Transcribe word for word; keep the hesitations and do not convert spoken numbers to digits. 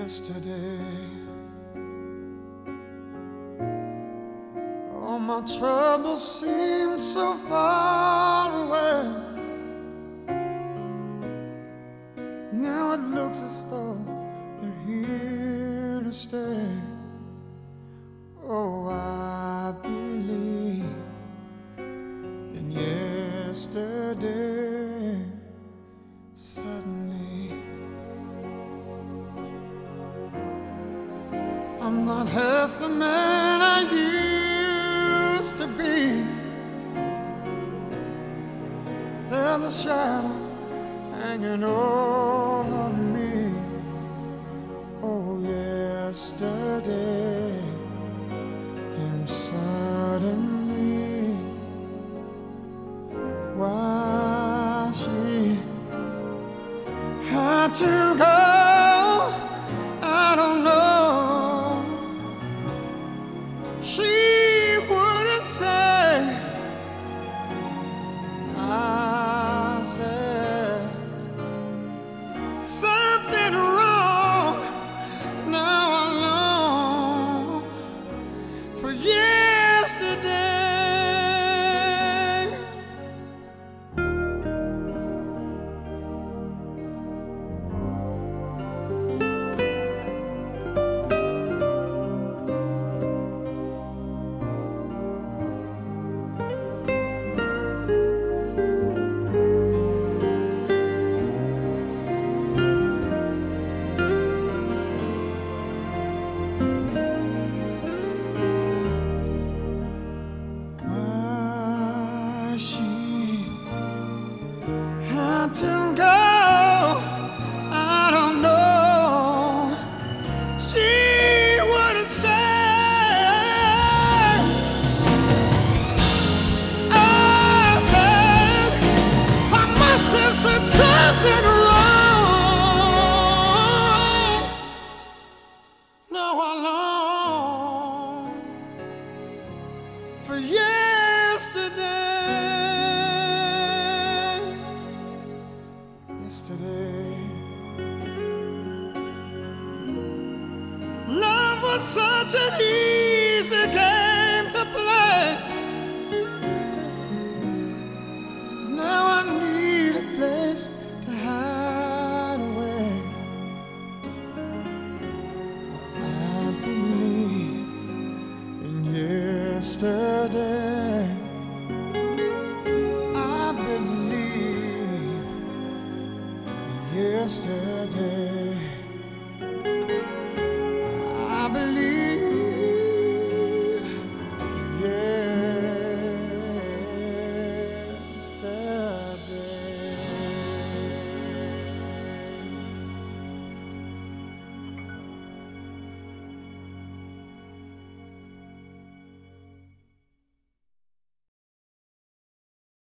yesterday. All my troubles seem so far away. Now it looks as though they're here to stay. Oh, I believe in yesterday. Suddenly I'm not half the man I used to be. There's a shadow hanging over me. Oh, yesterday came suddenly. Why she had to go, I don't know. She wouldn't say. I said something wrong. Now I long for yesterday. She